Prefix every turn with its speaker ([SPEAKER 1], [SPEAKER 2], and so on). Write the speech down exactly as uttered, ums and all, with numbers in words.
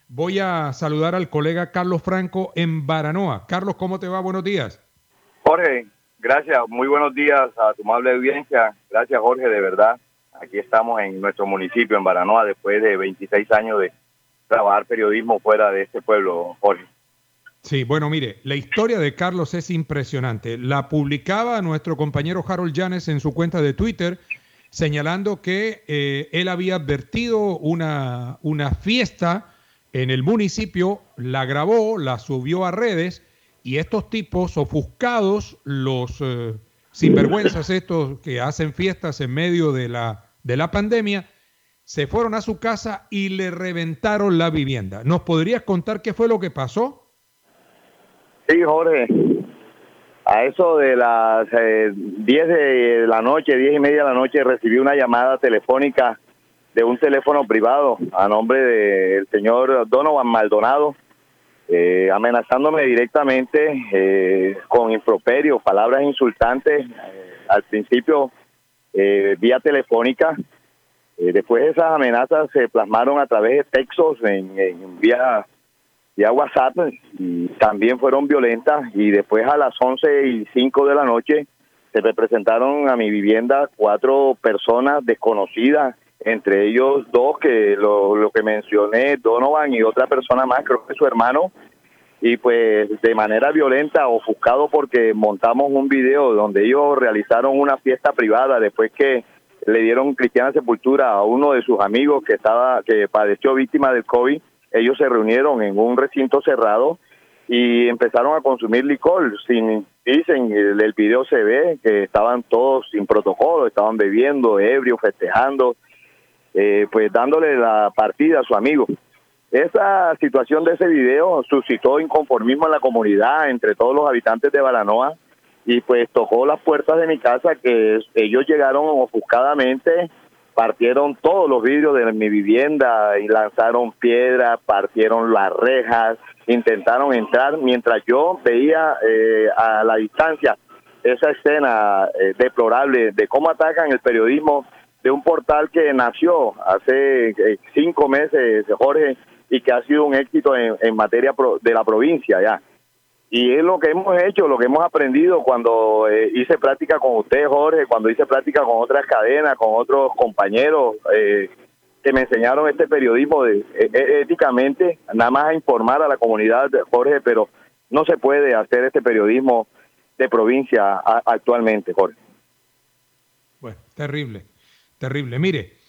[SPEAKER 1] voy a saludar al colega Carlos Franco en Baranoa. Carlos, ¿cómo te va? Buenos días.
[SPEAKER 2] Jorge, gracias. Muy buenos días a tu amable audiencia. Gracias, Jorge, de verdad. Aquí estamos en nuestro municipio, en Baranoa, después de veintiséis años de trabajar periodismo fuera de este pueblo, Jorge.
[SPEAKER 1] Sí, bueno, mire, la historia de Carlos es impresionante. La publicaba nuestro compañero Harold Llanes en su cuenta de Twitter, señalando que eh, él había advertido una, una fiesta en el municipio, la grabó, la subió a redes y estos tipos ofuscados, los eh, sinvergüenzas estos que hacen fiestas en medio de la, de la pandemia, se fueron a su casa y le reventaron la vivienda. ¿Nos podrías contar qué fue lo que pasó?
[SPEAKER 2] Sí, Jorge. A eso de las eh, diez de la noche, diez y media de la noche, recibí una llamada telefónica de un teléfono privado a nombre del señor Donovan Maldonado, eh, amenazándome directamente eh, con improperios, palabras insultantes, eh, al principio eh, vía telefónica. Eh, después esas amenazas se plasmaron a través de textos en, en vía vía WhatsApp y también fueron violentas, y después a las once y cinco de la noche se me presentaron a mi vivienda cuatro personas desconocidas, entre ellos dos que lo, lo que mencioné, Donovan, y otra persona más, creo que es su hermano, y pues de manera violenta, ofuscado porque montamos un video donde ellos realizaron una fiesta privada después que le dieron cristiana sepultura a uno de sus amigos que estaba que padeció víctima del COVID. Ellos se reunieron en un recinto cerrado y empezaron a consumir licor. Sin, dicen, el, el video se ve que estaban todos sin protocolo, estaban bebiendo, ebrios, festejando, eh, pues dándole la partida a su amigo. Esa situación de ese video suscitó inconformismo en la comunidad, entre todos los habitantes de Baranoa, y pues tocó las puertas de mi casa, que ellos llegaron ofuscadamente, partieron todos los vidrios de mi vivienda y lanzaron piedras, partieron las rejas, intentaron entrar, mientras yo veía eh, a la distancia esa escena eh, deplorable de cómo atacan el periodismo de un portal que nació hace eh, cinco meses, Jorge, y que ha sido un éxito en, en materia pro, de la provincia ya. Y es lo que hemos hecho, lo que hemos aprendido cuando eh, hice práctica con usted, Jorge, cuando hice práctica con otras cadenas, con otros compañeros eh, que me enseñaron este periodismo de, eh, éticamente, nada más a informar a la comunidad, Jorge, pero no se puede hacer este periodismo de provincia a, actualmente, Jorge.
[SPEAKER 1] Bueno, terrible, terrible. Mire,